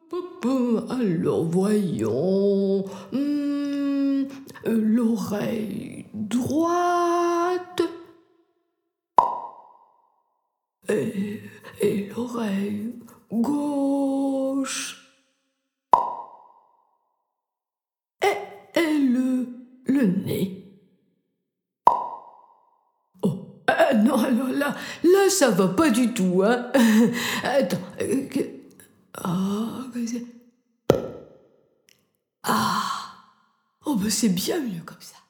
Alors voyons. L'oreille droite et l'oreille gauche et le nez. Oh, non, alors là, ça va pas du tout, hein. Attends. Ah, oh, ben c'est bien mieux comme ça.